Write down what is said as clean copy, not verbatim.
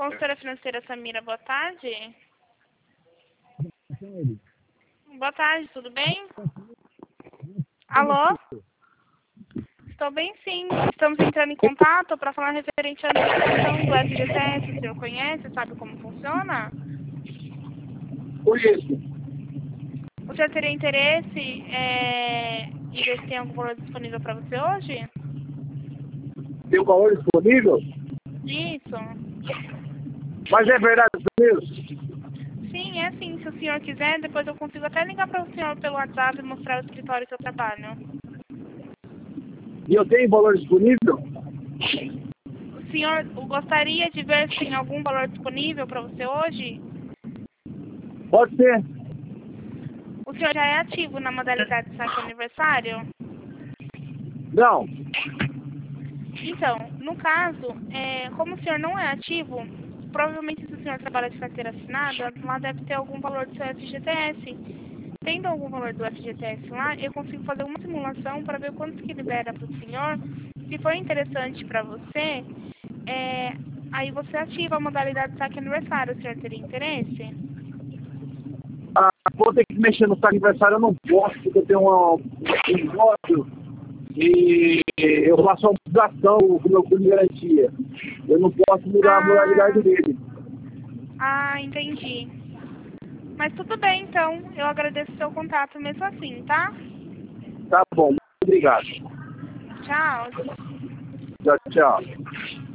Consultora financeira Samira, boa tarde. Boa tarde, tudo bem? Alô? Estou bem, sim. Estamos entrando em contato para falar referente à negociação do FGTS. O senhor conhece, sabe como funciona? Conheço. O senhor teria interesse em ver se tem algum valor disponível para você hoje? Tem o valor disponível? Isso. Mas é verdade mesmo? Sim, é sim. Se o senhor quiser, depois eu consigo até ligar para o senhor pelo WhatsApp e mostrar o escritório que eu trabalho. E eu tenho valor disponível? O senhor gostaria de ver se tem algum valor disponível para você hoje? Pode ser. O senhor já é ativo na modalidade de saque aniversário? Não. Então, no caso, como o senhor não é ativo, provavelmente se o senhor trabalha de carteira assinada, lá deve ter algum valor do seu FGTS. Tendo algum valor do FGTS lá, eu consigo fazer uma simulação para ver quanto que libera para o senhor. Se for interessante para você, aí você ativa a modalidade de saque aniversário. O senhor teria interesse? Vou ter que mexer no saque aniversário, eu não posso, porque eu tenho um negócio e eu faço uma mutação com o meu fundo de garantia. Eu não posso mudar a moralidade dele. Entendi. Mas tudo bem, então. Eu agradeço o seu contato mesmo assim, tá? Tá bom, muito obrigado. Tchau. Tchau, tchau.